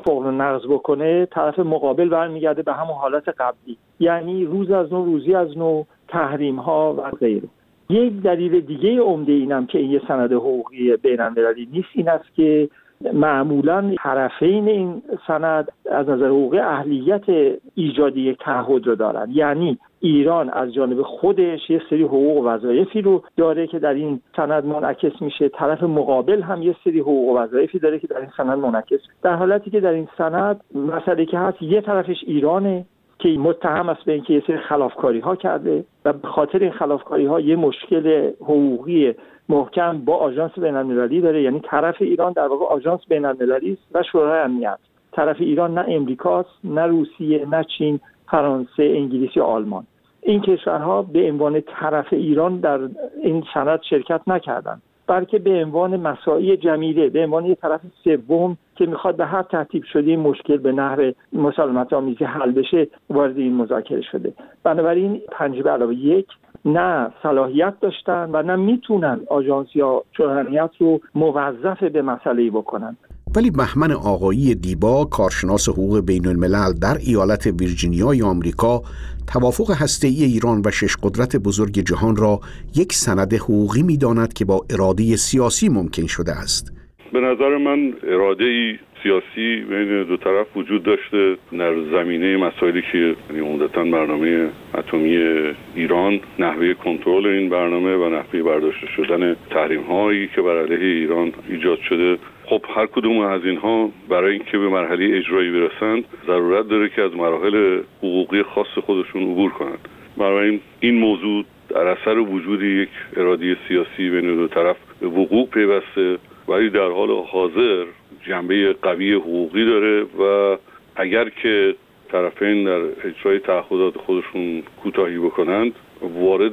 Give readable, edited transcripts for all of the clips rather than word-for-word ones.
توافق رو نقض بکنه، طرف مقابل برمیگرده به همون حالت قبلی، یعنی روز از نو روزی از نو، تحریم ها و غیره. یک دلیل دیگه عمده اینم که این یه سند حقوقی بین‌المللی نیست این است که معمولاً طرفین این سند از نظر حقوقی اهلیت ایجادی یک تعهد رو دارن، یعنی ایران از جانب خودش یه سری حقوق و وظایفی رو داره که در این سند منعکس میشه، طرف مقابل هم یه سری حقوق و وظایفی داره که در این سند منعکس، در حالتی که در این سند مسئله که هست یه طرفش ایرانه که متهم است به اینکه یه سری خلافکاری ها کرده و به خاطر این خلافکاری ها یه مشکل حقوقی محکم با آژانس بین‌المللی داره، یعنی طرف ایران در واقع آژانس بین‌المللی است و شورای امنیت. طرف ایران نه امریکاست، نه روسیه، نه چین، فرانسه، انگلیس یا آلمان. این کشورها به عنوان طرف ایران در این سند شرکت نکردند، بلکه به عنوان مساعی جمیله، به عنوان یک طرف سوم که میخواد به هر ترتیب شده این مشکل به نحو مسالمت آمیزی حل بشه وارد این مذاکره شده. بنابراین 5+1 نه صلاحیت داشتن و نه میتونن آژانس یا شورای امنیت رو موظف به مسئله‌ای بکنن. ولی بهمن آقایی دیبا، کارشناس حقوق بین الملل در ایالت ویرجینیای آمریکا، توافق هسته‌ای ایران و 6 قدرت بزرگ جهان را یک سند حقوقی می‌داند که با اراده سیاسی ممکن شده است. به نظر من اراده سیاسی بین دو طرف وجود داشته در زمینه مسائلی که عمدتاً برنامه اتمی ایران، نحوه کنترل این برنامه و نحوه برداشته شدن تحریم‌هایی که بر علیه ایران ایجاد شده. خب هر کدوم از اینها برای اینکه به مرحله اجرایی برسند ضرورت داره که از مراحل حقوقی خاص خودشون عبور کنند. برای این موضوع در اثر وجود یک اراده سیاسی بین دو طرف به وقوع پیوسته، ولی در حال حاضر جنبه قوی حقوقی داره و اگر که طرفین در اجرای تعهدات خودشون کوتاهی بکنند وارد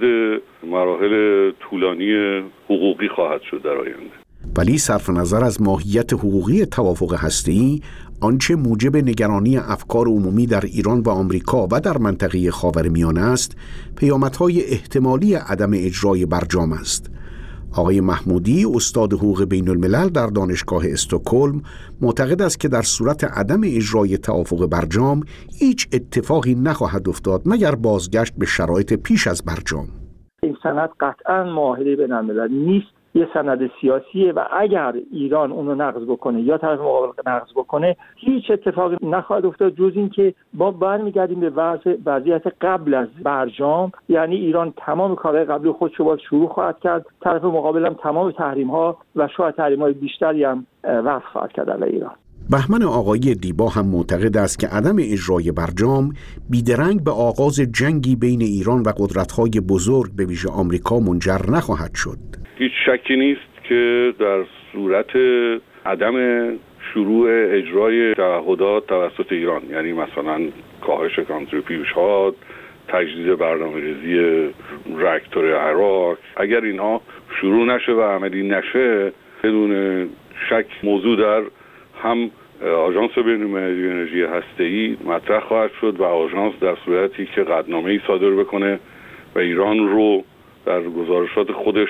مراحل طولانی حقوقی خواهد شد در آینده. ولی صرف نظر از ماهیت حقوقی توافق هسته‌ای، آنچه موجب نگرانی افکار عمومی در ایران و آمریکا و در منطقه خاورمیانه است، پیامدهای احتمالی عدم اجرای برجام است. آقای محمودی، استاد حقوق بین الملل در دانشگاه استکهلم، معتقد است که در صورت عدم اجرای توافق برجام هیچ اتفاقی نخواهد افتاد مگر بازگشت به شرایط پیش از برجام. این سند قطعاً معاهده بین الملل نیست، یه سند سیاسیه و اگر ایران اونو نقض بکنه یا طرف مقابل نقض بکنه هیچ اتفاقی نخواهد افتاد جز این که ما برمیگردیم به وضعیت قبل از برجام، یعنی ایران تمام کارهای قبلی خودش رو شروع خواهد کرد، طرف مقابل هم تمام تحریم‌ها و شاید تحریم‌های بیشتری هم وضع خواهد کرد علیه ایران. بهمن آقایی دیبا هم معتقد است که عدم اجرای برجام بیدرنگ به آغاز جنگی بین ایران و قدرت‌های بزرگ به ویژه آمریکا منجر نخواهد شد. هیچ شکی نیست که در صورت عدم شروع اجرای تعهدات توسط ایران، یعنی مثلا کاهش کانتریبیوشن‌ها، تجدید برنامه‌ریزی راکتور عراق، اگر اینها شروع نشه و عملی نشه بدون شک موضوع در هم آژانس بین‌المللی انرژی هسته‌ای مطرح خواهد شد و آژانس در صورتی که قطعنامه‌ای صادر بکنه و ایران رو در گزارشات خودش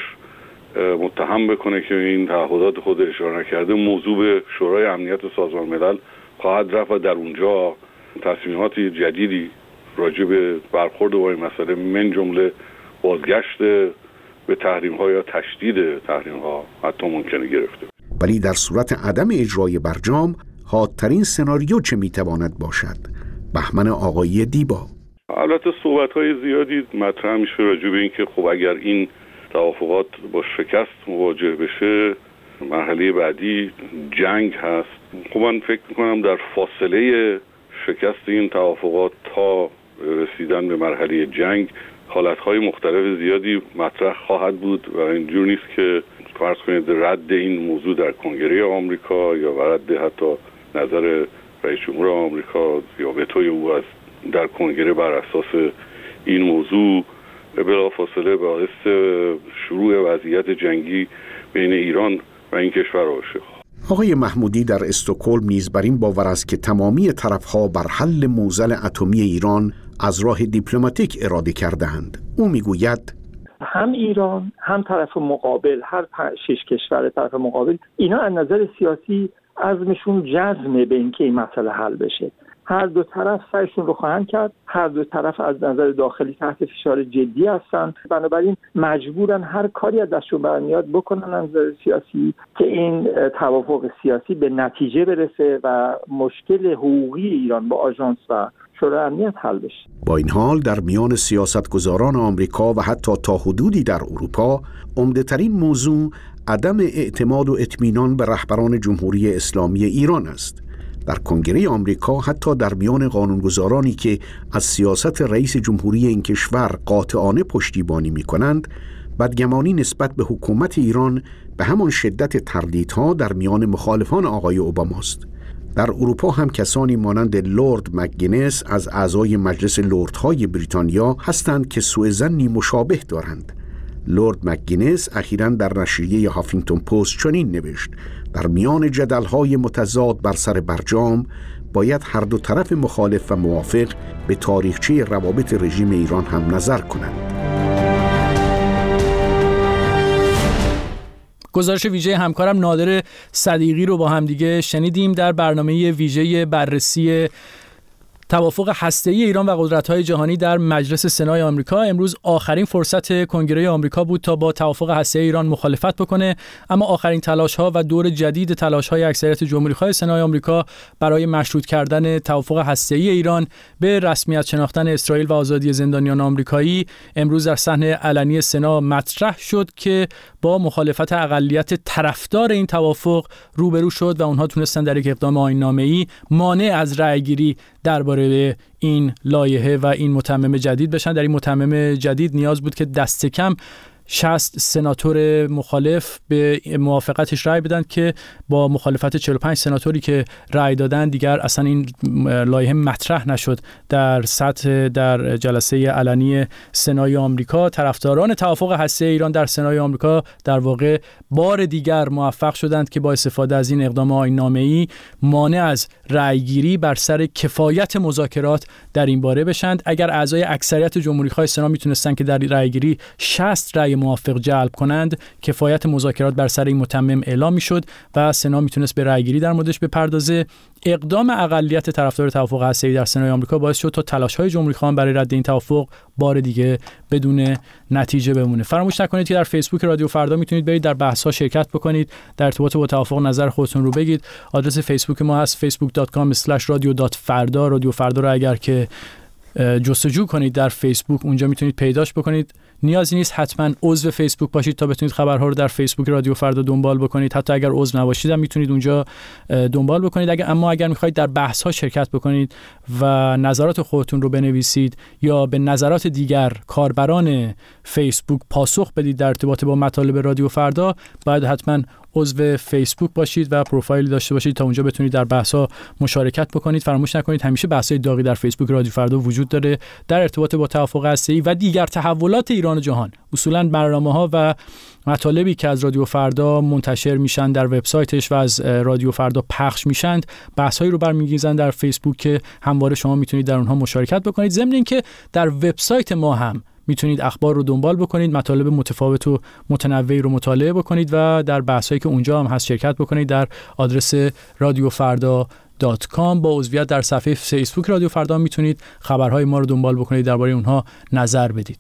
متهم بکنه که این تعهدات خود اشاره نکرده، موضوع به شورای امنیت سازمان ملل خواهد رفت و در اونجا تصمیمات جدیدی راجع به برخورد با این مسئله من جمله بازگشت به تحریم‌ها یا تشدید تحریم‌ها حتی ممکنه گرفته. ولی در صورت عدم اجرای برجام حادترین سناریو چه میتواند باشد؟ بهمن آقایی دیبا: البته صحبت‌های زیادی مطرح میشه راجع به این که خب اگر این توافقات با شکست مواجه بشه مرحله بعدی جنگ هست. خب من فکر میکنم در فاصله شکست این توافقات تا رسیدن به مرحله جنگ حالتهای مختلف زیادی مطرح خواهد بود و اینجور نیست که فرض کنید رد این موضوع در کنگره آمریکا یا رد حتی نظر رئیس جمهور آمریکا یا وتوی او از در کنگره بر اساس این موضوع بلافاصله باعث شروع وضعیت جنگی بین ایران و این کشور باشه. آقای محمودی در استکهلم نیز بر این باور است که تمامی طرف‌ها بر حل معضل اتمی ایران از راه دیپلماتیک اراده کرده‌اند. او میگوید هم ایران هم طرف مقابل، هر 6 کشور طرف مقابل، اینا از نظر سیاسی عزمشون جزمه به اینکه این مسئله حل بشه. هر دو طرف سعیشون رو خواهند کرد. هر دو طرف از نظر داخلی تحت فشار جدی هستن، بنابراین مجبورن هر کاری از دستشون برمیاد بکنن از نظر سیاسی که این توافق سیاسی به نتیجه برسه و مشکل حقوقی ایران با آژانس و شورای امنیت حل بشه. با این حال در میان سیاستگزاران آمریکا و حتی تا حدودی در اروپا عمده‌ترین موضوع عدم اعتماد و اطمینان به رهبران جمهوری اسلامی ایران است. در کنگره آمریکا حتی در میان قانونگذارانی که از سیاست رئیس جمهوری این کشور قاطعانه پشتیبانی می‌کنند، بدگمانی نسبت به حکومت ایران به همان شدت تردیدها در میان مخالفان آقای اوباماست. در اروپا هم کسانی مانند لورد مکگینس از اعضای مجلس لردهای بریتانیا هستند که سوءظنی مشابه دارند. لورد مکگینس اخیراً در نشریه هافینگتون پست چنین نوشت: در میان جدل‌های متضاد بر سر برجام باید هر دو طرف مخالف و موافق به تاریخچه روابط رژیم ایران هم نظر کنند. گزارش ویژه همکارم نادر صدیقی رو با هم دیگه شنیدیم در برنامه ویژه بررسی توافق هسته‌ای ایران و قدرت‌های جهانی در مجلس سنای آمریکا. امروز آخرین فرصت کنگره آمریکا بود تا با توافق هسته‌ای ایران مخالفت بکنه، اما آخرین تلاش‌ها و دور جدید تلاش‌های اکثریت جمهوری‌خواه سنای آمریکا برای مشروط کردن توافق هسته‌ای ایران به رسمیت شناختن اسرائیل و آزادی زندانیان آمریکایی امروز در صحن علنی سنا مطرح شد که با مخالفت اقلیت طرفدار این توافق روبرو شد و اونها تونستن در یک اقدام آیین‌نامه‌ای مانع از رأی‌گیری درباره این لایحه و این متمم جدید بشن. در این متمم جدید نیاز بود که دست کم 60 سناتور مخالف به موافقتش رأی بدن که با مخالفت 45 سناتوری که رأی دادن دیگر اصلا این لایحه مطرح نشد در جلسه علنی سنای آمریکا. طرفداران توافق هسته‌ای ایران در سنای آمریکا در واقع بار دیگر موفق شدند که با استفاده از این اقدام آیین‌نامه‌ای مانع از رأیگیری بر سر کفایت مذاکرات در این باره بشند. اگر اعضای اکثریت جمهوری‌خواه سنا میتونستن که در رأیگیری 60 رأی موافق جلب کنند، کفایت مذاکرات بر سر این متمم اعلام میشد و سنا میتونست به رأیگیری در موردش بپردازه. اقدام اقلیت طرفدار توافق هسته‌ای در سنای آمریکا باعث شد تا تلاش‌های جمهوری‌خواهان برای رد این توافق بار دیگه بدون نتیجه بمونه. فراموش نکنید که در فیسبوک رادیو فردا میتونید برید در بحث‌ها شرکت بکنید، در ارتباط با توافق نظر خودتون رو بگید. آدرس فیسبوک ما هست facebook.com/radio.farda. رادیو فردا رو اگر که جستجو کنید در فیسبوک اونجا میتونید پیداش بکنید. نیازی نیست حتما عضو فیسبوک باشید تا بتونید خبرها رو در فیسبوک رادیو فردا دنبال بکنید. حتی اگر عضو نباشید هم میتونید اونجا دنبال بکنید. اما اگر میخواید در بحث ها شرکت بکنید و نظرات خودتون رو بنویسید یا به نظرات دیگر کاربران فیسبوک پاسخ بدید در ارتباط با مطالب رادیو فردا، باید حتما عضو فیسبوک باشید و پروفایلی داشته باشید تا اونجا بتونید در بحث‌ها مشارکت بکنید. فراموش نکنید همیشه بحث‌های داغی در فیسبوک رادیو فردا وجود داره در ارتباط با توافق هسته‌ای و دیگر تحولات ایران و جهان. اصولاً برنامه‌ها و مطالبی که از رادیو فردا منتشر میشن در وبسایتش و از رادیو فردا پخش میشن، بحث‌هایی رو برمی‌گیرن در فیسبوک که همواره شما میتونید در اونها مشارکت بکنید. ضمن اینکه در وبسایت ما هم میتونید اخبار رو دنبال بکنید، مطالب متفاوت و متنوعی رو مطالعه بکنید و در بحثایی که اونجا هم هست شرکت بکنید. در آدرس radiofarda.com با عضویت در صفحه فیسبوک رادیو فردا میتونید خبرهای ما رو دنبال بکنید، درباره اونها نظر بدید.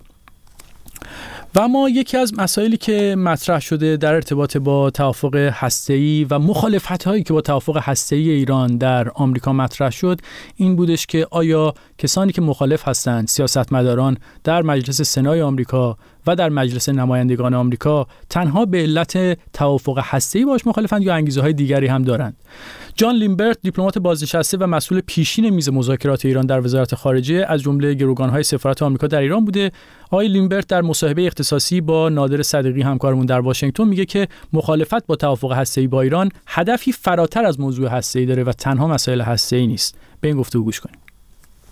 و اما یکی از مسائلی که مطرح شده در ارتباط با توافق هسته‌ای و مخالفت‌هایی که با توافق هسته‌ای ایران در آمریکا مطرح شد این بودش که آیا کسانی که مخالف هستند، سیاستمداران در مجلس سنای آمریکا و در مجلس نمایندگان آمریکا، تنها به علت توافق هسته‌ای باش مخالفند یا انگیزه‌های دیگری هم دارند؟ جان لیمبرت، دیپلمات بازنشسته و مسئول پیشین میز مذاکرات ایران در وزارت خارجه، از جمله گروگان‌های سفارت آمریکا در ایران بوده. آقای لیمبرت در مصاحبه اختصاصی با نادر صدیقی همکارمون در واشنگتن میگه که مخالفت با توافق هسته‌ای با ایران هدفی فراتر از موضوع هسته‌ای داره و تنها مسائل هسته‌ای نیست. به این گفتگو گوش کنید.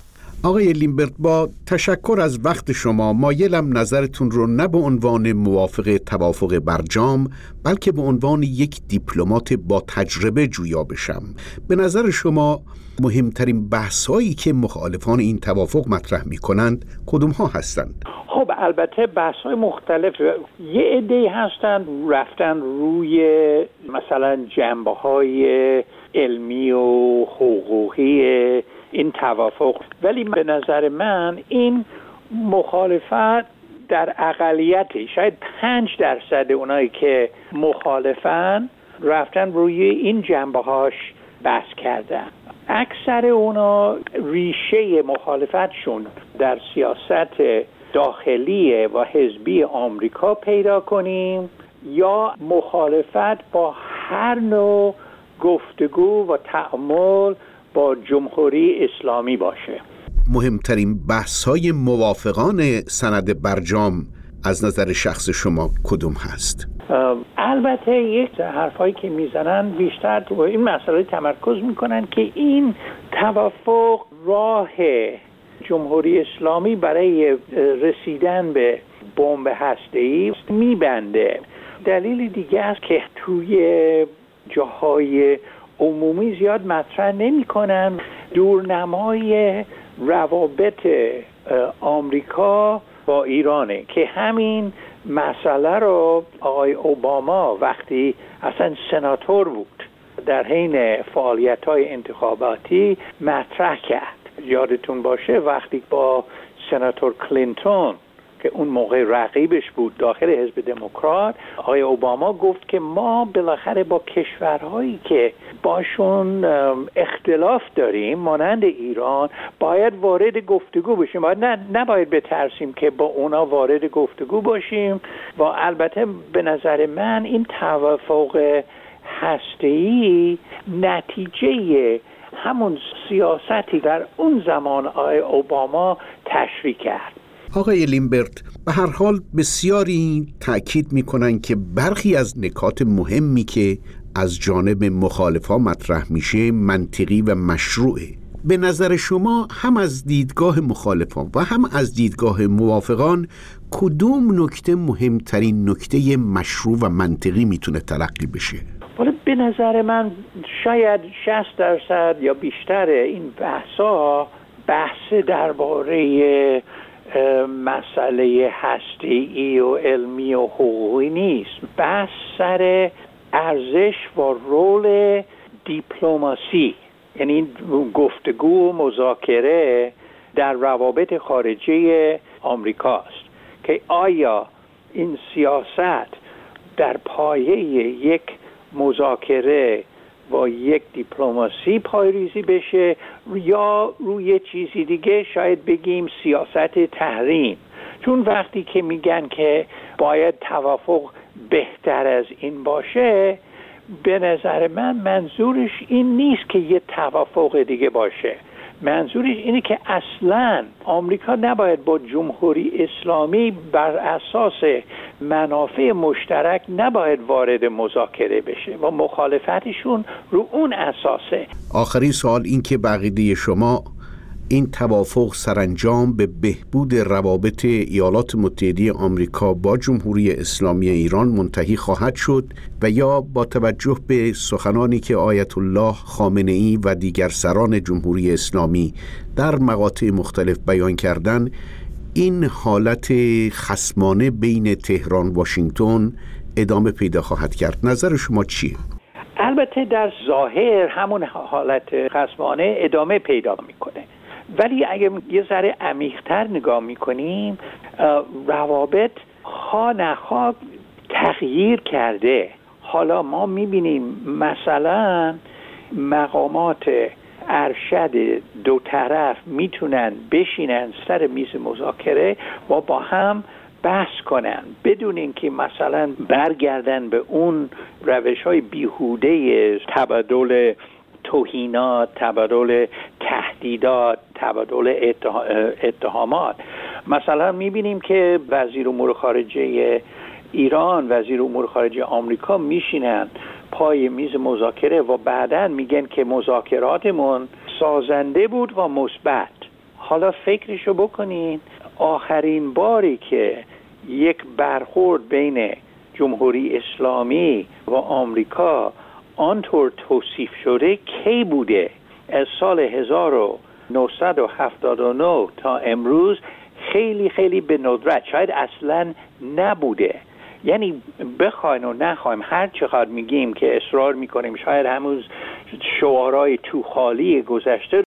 آقای لیمبرت، با تشکر از وقت شما مایلم نظرتون رو نه به عنوان موافق توافق برجام بلکه به عنوان یک دیپلمات با تجربه جویا بشم. به نظر شما مهمترین بحث‌هایی که مخالفان این توافق مطرح می‌کنند کدوم ها هستند؟ خب البته بحث‌های مختلف. یه عده‌ای هستن رفتن روی مثلا جنبه‌های علمی و حقوقی این توافق، ولی به نظر من این مخالفت در اقلیتی، شاید 5% اونایی که مخالفن رفتن روی این جنبه‌هاش بحث کردن. اکثر اونا ریشه مخالفتشون در سیاست داخلی و حزبی آمریکا پیدا کنیم یا مخالفت با هر نوع گفتگو و تعامل با جمهوری اسلامی باشه. مهمترین بحث‌های موافقان سند برجام از نظر شخص شما کدوم هست؟ البته یک حرفایی که میزنن بیشتر تو این مسئله تمرکز میکنن که این توافق راه جمهوری اسلامی برای رسیدن به بمب هسته‌ای میبنده. دلیل دیگه است که توی جاهای عمومی زیاد مطرح نمی‌کنن. دورنمای روابط آمریکا با ایرانه که همین مسئله رو آقای اوباما وقتی اصلا سناتور بود در حین فعالیت‌های انتخاباتی مطرح کرد. یادتون باشه وقتی با سناتور کلینتون که اون موقع رقیبش بود داخل حزب دموکرات، آقای اوباما گفت که ما بالاخره با کشورهایی که باشون اختلاف داریم مانند ایران باید وارد گفتگو بشیم، نباید بترسیم که با اونا وارد گفتگو باشیم. و البته به نظر من این توافق هسته‌ای نتیجه همون سیاستی در اون زمان آقای اوباما تشریح کرد. آقای لیمبرت، به هر حال بسیاری تأکید می‌کنند که برخی از نکات مهمی که از جانب مخالفان مطرح میشه منطقی و مشروعه. به نظر شما هم از دیدگاه مخالفان و هم از دیدگاه موافقان کدوم نکته مهمترین نکته مشروع و منطقی میتونه تلقی بشه؟ به نظر من شاید 60% یا بیشتر این بحث درباره مسئله هسته‌ای و علمی و حقوقی نیست. بحث سر ارزش و رول دیپلماسی، یعنی گفتگو و مذاکره در روابط خارجی آمریکاست که آیا این سیاست در پایه یک مذاکره و یک دیپلماسی پایه‌ریزی بشه یا روی چیزی دیگه، شاید بگیم سیاست تحریم. چون وقتی که میگن که باید توافق بهتر از این باشه، به نظر من منظورش این نیست که یه توافق دیگه باشه. منظورش اینه که اصلاً آمریکا نباید با جمهوری اسلامی بر اساس منافع مشترک نباید وارد مذاکره بشه و مخالفتشون رو اون اساسه. آخرین سوال این که بقیده شما این توافق سرانجام به بهبود روابط ایالات متحده آمریکا با جمهوری اسلامی ایران منتهی خواهد شد و یا با توجه به سخنانی که آیت الله خامنه‌ای و دیگر سران جمهوری اسلامی در مقاطع مختلف بیان کردند این حالت خصمانه بین تهران و واشنگتن ادامه پیدا خواهد کرد؟ نظر شما چیه؟ البته در ظاهر همون حالت خصمانه ادامه پیدا میکنه، ولی اگه یه ذره عمیق‌تر نگاه میکنیم روابط خواه نخواه تغییر کرده. حالا ما میبینیم مثلا مقامات ارشد دو طرف میتونن بشینن سر میز مذاکره و با هم بحث کنن بدون اینکه مثلا برگردن به اون روش‌های بیهوده تبادل توهینات، تبادل تهدیدات، تبادل اتهامات. مثلا میبینیم که وزیر امور خارجه ایران، وزیر امور خارجه آمریکا میشینن پای میز مذاکره و بعداً میگن که مذاکراتمون سازنده بود و مثبت. حالا فکرشو بکنین، آخرین باری که یک برخورد بین جمهوری اسلامی و آمریکا آنطور توصیف شده کی بوده؟ از سال 1979 تا امروز خیلی خیلی به ندرت، شاید اصلا نبوده. یعنی بخواین و نخوایم، هر چقدر میگیم که اصرار میکنیم شاید همون شعارهای تو خالی گذشته